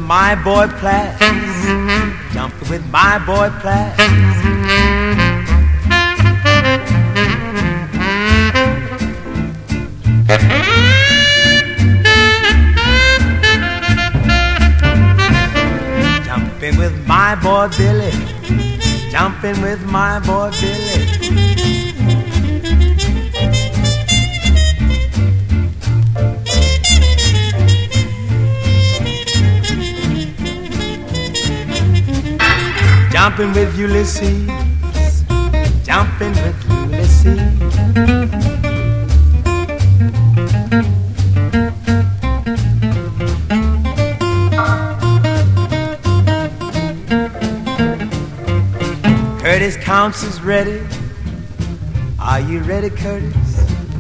my boy Platt. Jumping with my boy Platt. Jumping with my boy Billy. Jumping with my boy Billy. Jumping with Ulysses, jumping with Ulysses. Curtis Counts is ready. Are you ready, Curtis?